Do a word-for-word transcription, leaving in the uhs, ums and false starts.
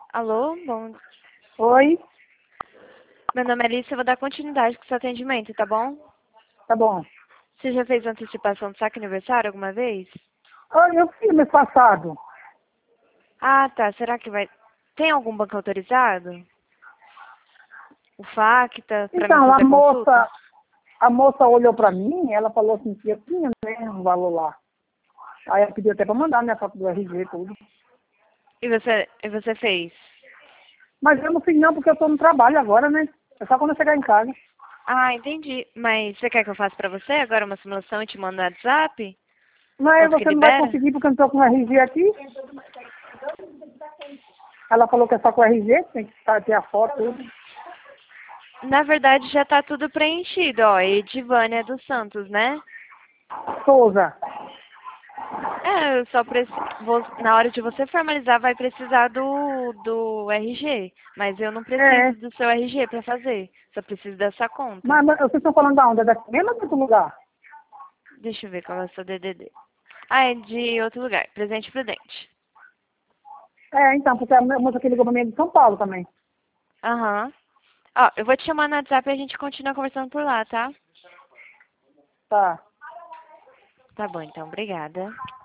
Alô, bom. Oi, Meu nome é Alice, eu vou dar continuidade com o seu atendimento, tá bom? tá bom. Você já fez antecipação do saque aniversário alguma vez? Ah, eu fiz mês passado. Ah, tá. Será que vai... Tem algum banco autorizado? O Facta, pra mim Então, a fazer consulta? moça, a moça olhou pra mim, ela falou assim que eu tinha, né, um valor lá. Aí ela pediu até pra mandar, né, a foto do R G e tudo. E você, e você fez? Mas eu não fiz não, porque eu tô no trabalho agora, né? É só quando eu chegar em casa. Ah, entendi. Mas você quer que eu faça pra você agora uma simulação e te mando no WhatsApp? Mas Quanto que você não vai libera? conseguir porque eu não tô com o R G aqui. Ela falou que é só com o R G, tem que tá- ter a foto tudo. Na verdade, já tá tudo preenchido, ó. Edivânia dos Santos, né? Souza. É, eu só preciso... Na hora de você formalizar, vai precisar do, do R G. Mas eu não É, preciso do seu R G pra fazer. Só preciso dessa conta. mas, mas vocês estão falando da onda daqui mesmo ou de outro lugar? Deixa eu ver qual é o seu D D D. Ah, é de outro lugar. Presente Prudente. É, então, porque a moça que ligou pra mim é de São Paulo também. Aham. Ó, eu vou te chamar no WhatsApp e a gente continua conversando por lá, tá? Tá. Tá bom, então. Obrigada.